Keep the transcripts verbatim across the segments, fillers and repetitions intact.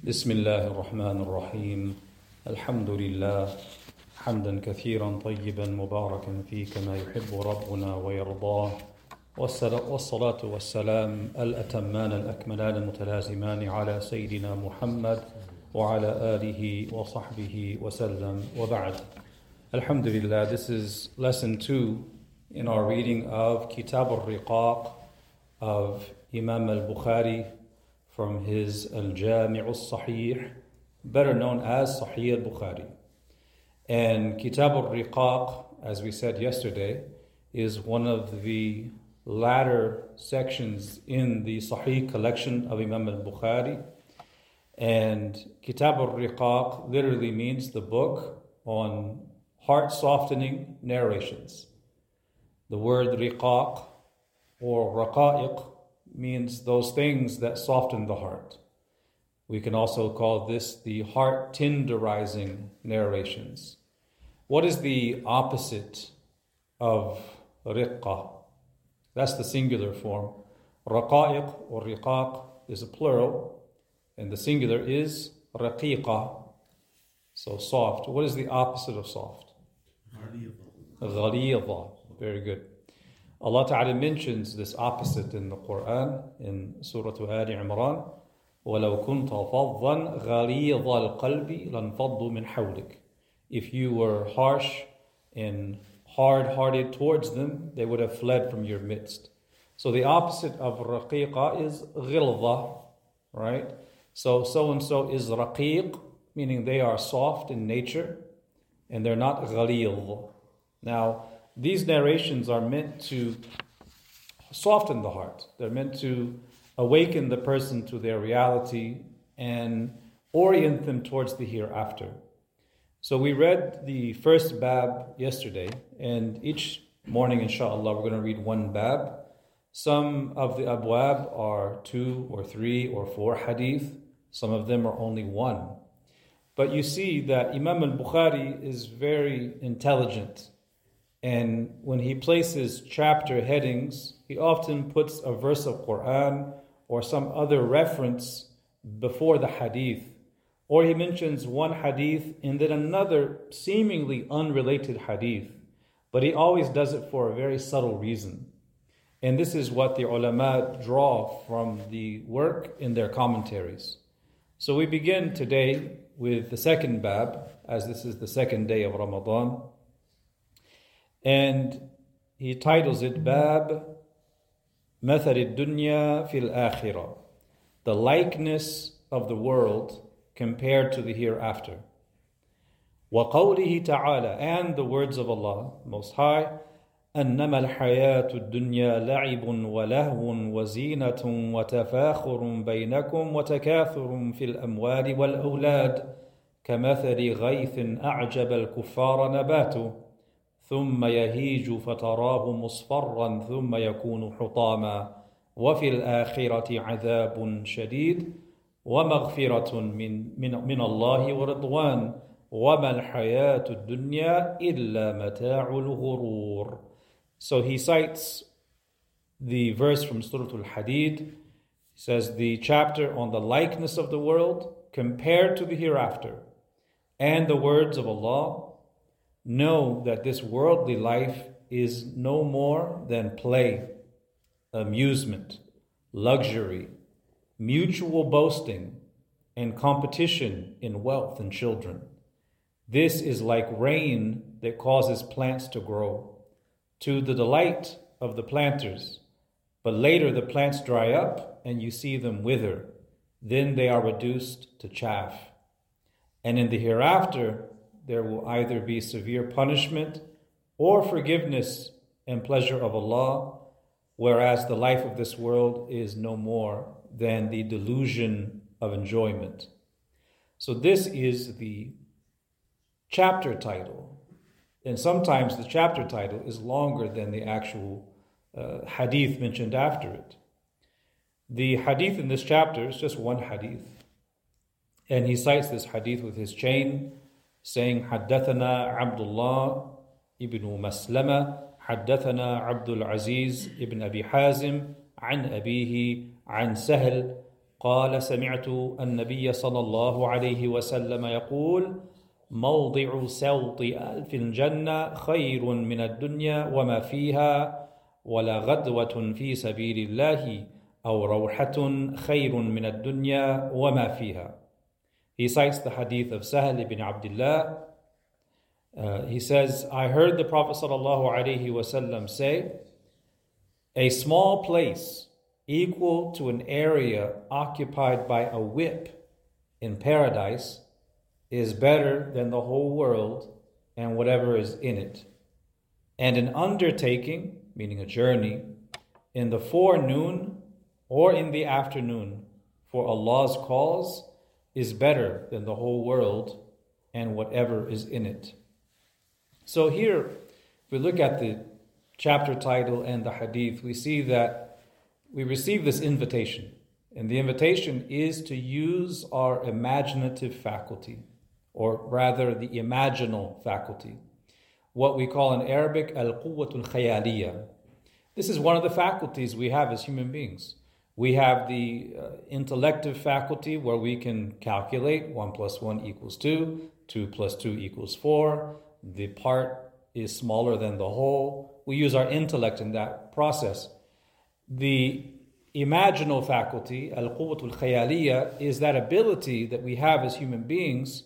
بسم الله الرحمن الرحيم الحمد لله حمدا كثيرا طيبا مباركا فيه كما يحب ربنا ويرضاه والصلاة والسلام الأتمان الأكملان المتلازمان على سيدنا محمد وعلى آله وصحبه وسلم وبعد. Alhamdulillah, this is lesson two in our reading of Kitab al-Riqaq of Imam al-Bukhari from his Al-Jami' al-Sahih, better known as Sahih al-Bukhari. And Kitab al-Riqaq, as we said yesterday, is one of the latter sections in the Sahih collection of Imam al-Bukhari. And Kitab al-Riqaq literally means the book on heart-softening narrations. The word riqaq or raqa'iq means those things that soften the heart. We can also call this the heart-tenderizing narrations. What is the opposite of riqqa? That's the singular form. Raqa'iq or riqaq is a plural, and the singular is raqiqa, so soft. What is the opposite of soft? Ghalidha. Very good. Allah Ta'ala mentions this opposite in the Quran in Surah Ali Imran. وَلَوْ كُنْتَ فَضًّا غَلِيظَ الْقَلْبِ لَانْفَضُّوا مِنْ حَوْلِكَ. If you were harsh and hard-hearted towards them, they would have fled from your midst. So the opposite of raqiqa is ghilza, right? So so-and-so is raqiq, meaning they are soft in nature, and they're not ghalidh. Now, these narrations are meant to soften the heart. They're meant to awaken the person to their reality and orient them towards the hereafter. So we read the first bab yesterday, and each morning, inshallah, we're going to read one bab. Some of the abwab are two or three or four hadith. Some of them are only one. But you see that Imam al-Bukhari is very intelligent. And when he places chapter headings, he often puts a verse of Quran or some other reference before the hadith. Or he mentions one hadith and then another seemingly unrelated hadith. But he always does it for a very subtle reason. And this is what the ulama draw from the work in their commentaries. So we begin today with the second bab, as this is the second day of Ramadan. And he titles it Bab Mathal Dunya fil Akhirah, the likeness of the world compared to the hereafter. وَقَوْلِهِ تَعَالَى, and the words of Allah Most High, أَنَّمَا الْحَيَاةُ الدُّنْيَا لَعِبٌ وَلَهْوٌ وَزِينَةٌ وَتَفَاخُرٌ بَيْنَكُمْ وَتَكَاثُرٌ فِي الْأَمْوَالِ وَالْأَوْلَادِ كَمَثَلِ غَيْثٍ أَعْجَبَ الْكُفَّارَ نَبَاتُهُ ثم يهيج فتراه مصفرا ثم يكون حطاما وفي الآخرة عذاب شديد ومغفرة من, من, من الله ورضوان وما الحياة الدنيا إلا متاع الغرور. So he cites the verse from Surah Al-Hadid. He says the chapter on the likeness of the world compared to the hereafter, and the words of Allah. Know that this worldly life is no more than play, amusement, luxury, mutual boasting, and competition in wealth and children. This is like rain that causes plants to grow, to the delight of the planters. But later the plants dry up and you see them wither. Then they are reduced to chaff. And in the hereafter, there will either be severe punishment or forgiveness and pleasure of Allah, whereas the life of this world is no more than the delusion of enjoyment. So this is the chapter title. And sometimes the chapter title is longer than the actual uh, hadith mentioned after it. The hadith in this chapter is just one hadith. And he cites this hadith with his chain, saying, حدثنا عبد الله ابن مسلمة حدثنا عبد العزيز ابن أبي حازم عن أبيه عن سهل قال سمعت النبي صلى الله عليه وسلم يقول موضع سوط ألف الجنة خير من الدنيا وما فيها ولا غدوة في سبيل الله أو روحة خير من الدنيا وما فيها. He cites the hadith of Sahl ibn Abdullah. Uh, he says, I heard the Prophet sallallahu alaihi wasallam say, a small place equal to an area occupied by a whip in paradise is better than the whole world and whatever is in it. And an undertaking, meaning a journey, in the forenoon or in the afternoon for Allah's cause is better than the whole world and whatever is in it. So here, if we look at the chapter title and the hadith, we see that we receive this invitation. And the invitation is to use our imaginative faculty, or rather the imaginal faculty. What we call in Arabic, al-quwwatul khayaliyah. This is one of the faculties we have as human beings. We have the uh, intellective faculty where we can calculate one plus one equals two, two plus two equals four. The part is smaller than the whole. We use our intellect in that process. The imaginal faculty, al-quwwatul khayaliyah, is that ability that we have as human beings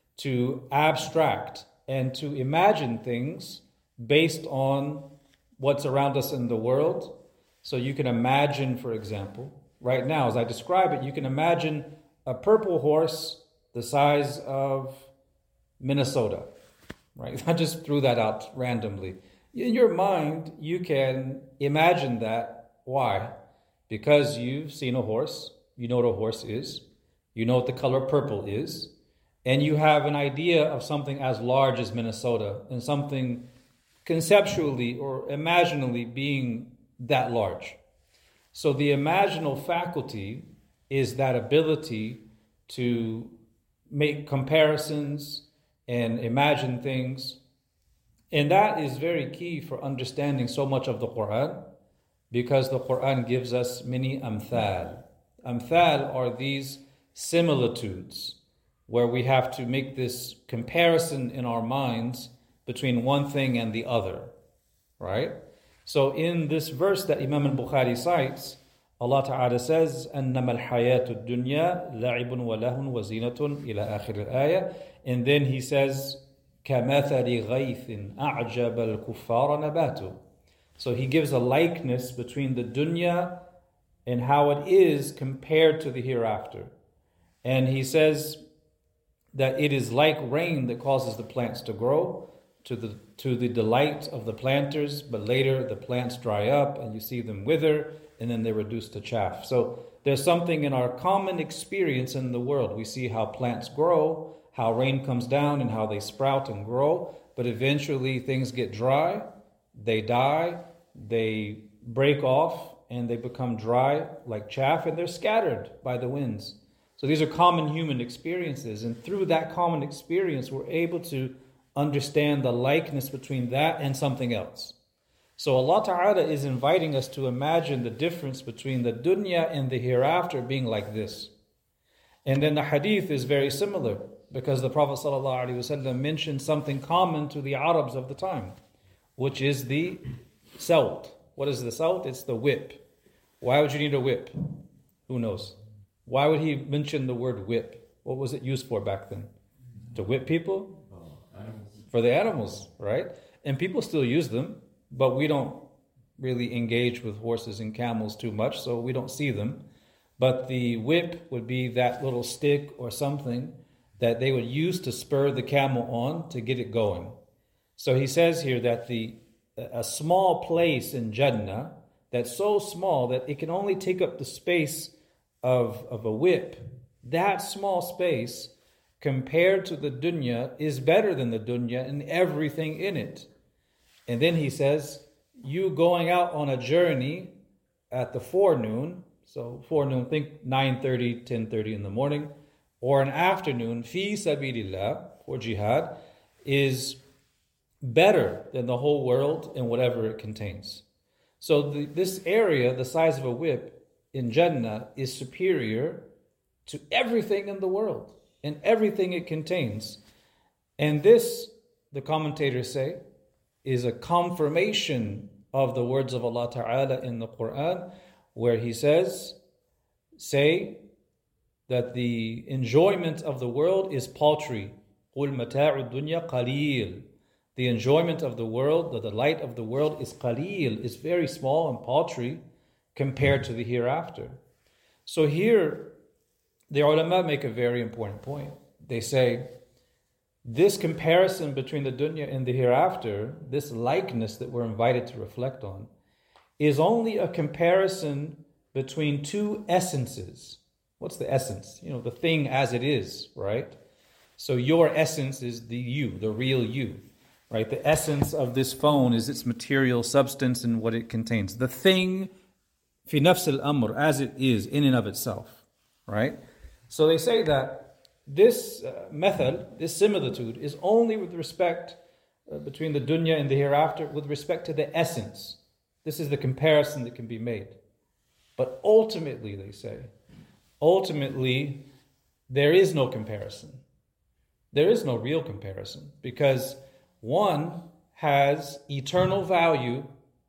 to abstract and to imagine things based on what's around us in the world. So you can imagine, for example, right now, as I describe it, you can imagine a purple horse the size of Minnesota, right? I just threw that out randomly. In your mind, you can imagine that. Why? Because you've seen a horse, you know what a horse is, you know what the color purple is, and you have an idea of something as large as Minnesota and something conceptually or imaginally being that large. So the imaginal faculty is that ability to make comparisons and imagine things. And that is very key for understanding so much of the Quran, because the Quran gives us many amthal. Amthal are these similitudes where we have to make this comparison in our minds between one thing and the other, right? So in this verse that Imam al-Bukhari cites, Allah Ta'ala says, أَنَّمَا الْحَيَاةُ الدُّنْيَا لَعِبٌ وَلَهٌ وَزِينَةٌ إِلَى آخِرِ الْآيَةِ. And then he says, كَمَثَلِ غَيْثٍ أَعْجَبَ الْكُفَّارَ نَبَاتُ. So he gives a likeness between the dunya and how it is compared to the hereafter. And he says that it is like rain that causes the plants to grow to the to the delight of the planters, but later the plants dry up and you see them wither and then they're reduced to chaff. So there's something in our common experience in the world. We see how plants grow, how rain comes down and how they sprout and grow, but eventually things get dry, they die, they break off, and they become dry like chaff, and they're scattered by the winds. So these are common human experiences, and through that common experience, we're able to understand the likeness between that and something else. So Allah Ta'ala is inviting us to imagine the difference between the dunya and the hereafter being like this. And then the hadith is very similar, because the Prophet ﷺ mentioned something common to the Arabs of the time, which is the sawt. What is the sawt? It's the whip. Why would you need a whip? Who knows? Why would he mention the word whip? What was it used for back then? To whip people? Oh, animals. For the animals, right? And people still use them, but we don't really engage with horses and camels too much, so we don't see them. But the whip would be that little stick or something that they would use to spur the camel on to get it going. So he says here that the a small place in Jannah that's so small that it can only take up the space of, of a whip, that small space compared to the dunya is better than the dunya and everything in it. And then he says, you going out on a journey at the forenoon, so forenoon, think nine thirty, ten thirty in the morning, or an afternoon, fi sabilillah, for jihad, is better than the whole world and whatever it contains. So the, this area, the size of a whip, in Jannah is superior to everything in the world and everything it contains. And this, the commentators say, is a confirmation of the words of Allah Ta'ala in the Quran, where He says, say that the enjoyment of the world is paltry. قُلْ مَتَاعُ الدُّنْيَا قَلِيلٌ. The enjoyment of the world, the delight of the world is qaleel, is very small and paltry compared to the hereafter. So here, the ulama make a very important point. They say, this comparison between the dunya and the hereafter, this likeness that we're invited to reflect on, is only a comparison between two essences. What's the essence? You know, the thing as it is, right? So your essence is the you, the real you, right? The essence of this phone is its material substance and what it contains. The thing, fi nafs al-amr, as it is, in and of itself, right? So they say that this uh, method, this similitude, is only with respect uh, between the dunya and the hereafter, with respect to the essence. This is the comparison that can be made. But ultimately, they say, ultimately, there is no comparison. There is no real comparison, because one has eternal value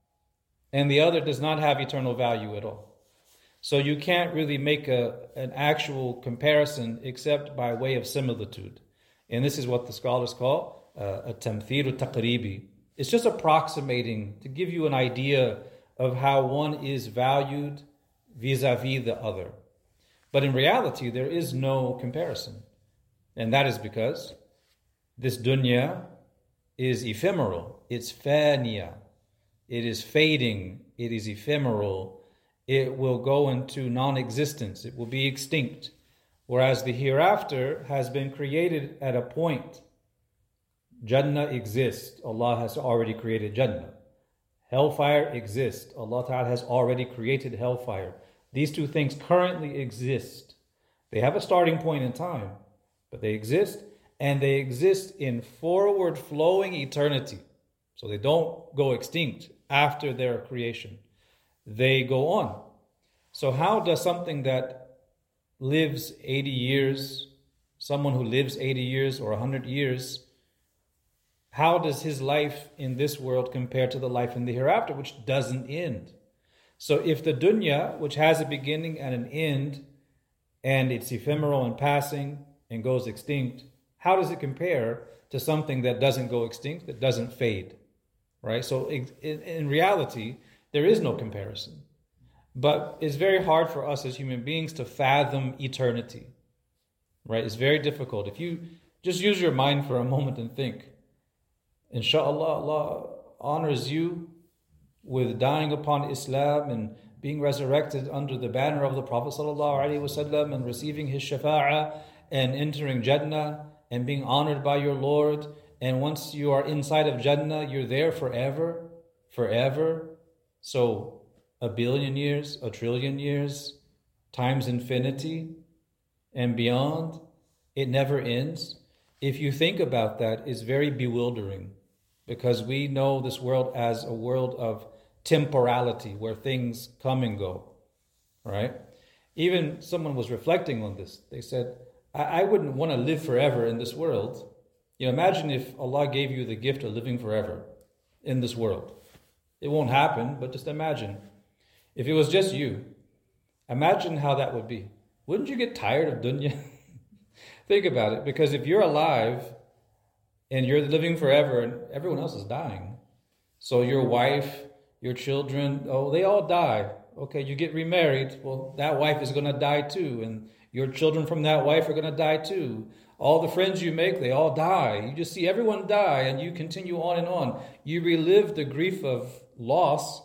and the other does not have eternal value at all. So you can't really make a, an actual comparison except by way of similitude. And this is what the scholars call uh, a tamthil taqribi. It's just approximating to give you an idea of how one is valued vis-a-vis the other. But in reality, there is no comparison. And that is because this dunya is ephemeral. It's faniya. It is fading. It is ephemeral. It will go into non-existence. It will be extinct. Whereas the hereafter has been created at a point. Jannah exists. Allah has already created Jannah. Hellfire exists. Allah Ta'ala has already created hellfire. These two things currently exist. They have a starting point in time, but they exist, and they exist in forward-flowing eternity. So they don't go extinct after their creation. They go on. So how does something that lives eighty years, someone who lives eighty years or one hundred years, how does his life in this world compare to the life in the hereafter, which doesn't end? So if the dunya, which has a beginning and an end, and it's ephemeral and passing and goes extinct, how does it compare to something that doesn't go extinct, that doesn't fade? Right? So in, in reality, there is no comparison. But it's very hard for us as human beings to fathom eternity. Right? It's very difficult. If you just use your mind for a moment and think, inshallah, Allah honors you with dying upon Islam and being resurrected under the banner of the Prophet ﷺ and receiving his shafa'ah and entering Jannah and being honored by your Lord. And once you are inside of Jannah, you're there forever, forever. So a billion years, a trillion years, times infinity and beyond, it never ends. If you think about that, it's very bewildering, because we know this world as a world of temporality, where things come and go, right? Even someone was reflecting on this. They said, I, I wouldn't want to live forever in this world. You know, imagine if Allah gave you the gift of living forever in this world. It won't happen, but just imagine. If it was just you, imagine how that would be. Wouldn't you get tired of dunya? Think about it, because if you're alive and you're living forever and everyone else is dying, so your wife, your children, oh, they all die. Okay, you get remarried. Well, that wife is going to die too. And your children from that wife are going to die too. All the friends you make, they all die. You just see everyone die and you continue on and on. You relive the grief of loss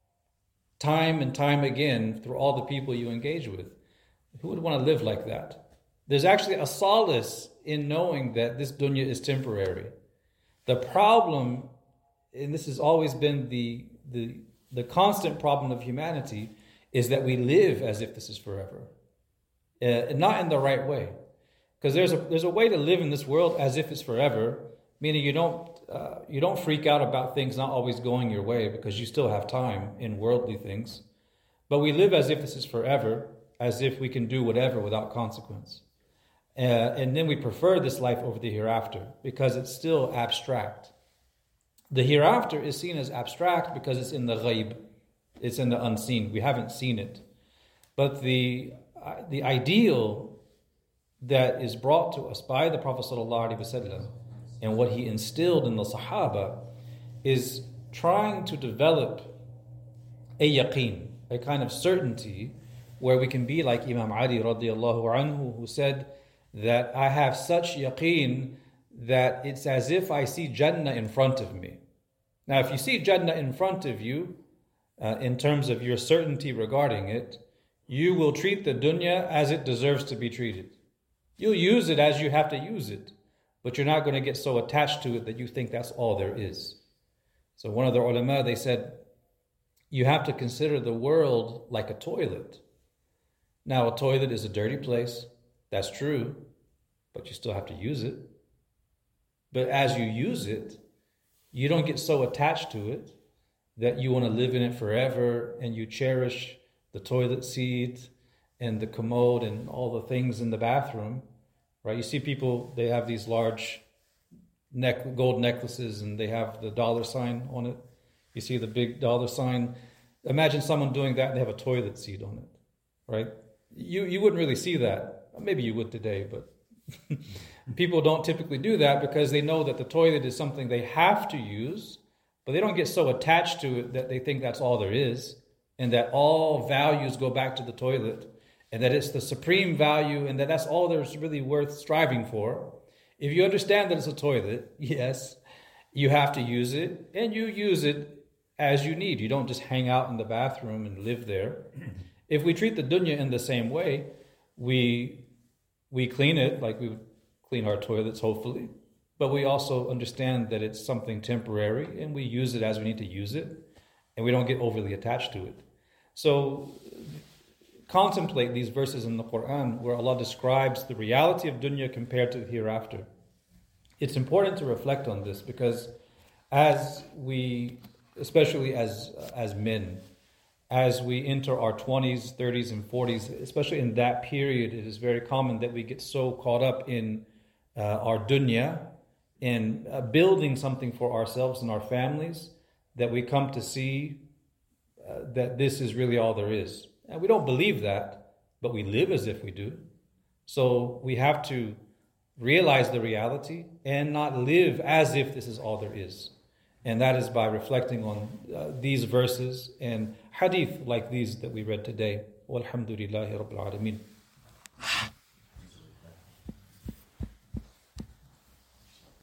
time and time again through all the people you engage with. Who would want to live like that? There's actually a solace in knowing that this dunya is temporary. The problem, and this has always been the The, the constant problem of humanity, is that we live as if this is forever. Uh, not in the right way. Because there's a there's a way to live in this world as if it's forever, meaning you don't uh, you don't freak out about things not always going your way, because you still have time in worldly things. But we live as if this is forever, as if we can do whatever without consequence. Uh, and then we prefer this life over the hereafter because it's still abstract. The hereafter is seen as abstract because it's in the ghaib. It's in the unseen. We haven't seen it. But the, uh, the ideal that is brought to us by the Prophet ﷺ and what he instilled in the Sahaba is trying to develop a yaqeen, a kind of certainty where we can be like Imam Ali radiallahu anhu, who said that I have such yaqeen that it's as if I see Jannah in front of me. Now, if you see Jannah in front of you, uh, in terms of your certainty regarding it, you will treat the dunya as it deserves to be treated. You'll use it as you have to use it, but you're not going to get so attached to it that you think that's all there is. So one of the ulama, they said, you have to consider the world like a toilet. Now, a toilet is a dirty place. That's true, but you still have to use it. But as you use it, you don't get so attached to it that you want to live in it forever and you cherish the toilet seat and the commode and all the things in the bathroom, right? You see people, they have these large neck, gold necklaces and they have the dollar sign on it. You see the big dollar sign. Imagine someone doing that and they have a toilet seat on it, right? You you wouldn't really see that. Maybe you would today, but people don't typically do that because they know that the toilet is something they have to use, but they don't get so attached to it that they think that's all there is, and that all values go back to the toilet, and that it's the supreme value, and that that's all there's really worth striving for. If you understand that it's a toilet, yes, you have to use it, and you use it as you need. You don't just hang out in the bathroom and live there. If we treat the dunya in the same way, we we clean it like we would clean our toilets, hopefully, but we also understand that it's something temporary, and we use it as we need to use it, and we don't get overly attached to it. So contemplate these verses in the Quran where Allah describes the reality of dunya compared to the hereafter. It's important to reflect on this because as we, especially as as men, as we enter our twenties, thirties, and forties, especially in that period, it is very common that we get so caught up in uh, our dunya, in uh, building something for ourselves and our families, that we come to see uh, that this is really all there is. And we don't believe that, but we live as if we do. So we have to realize the reality and not live as if this is all there is. And that is by reflecting on uh, these verses and hadith like these that we read today. Walhamdulillahi Rabbil Alameen.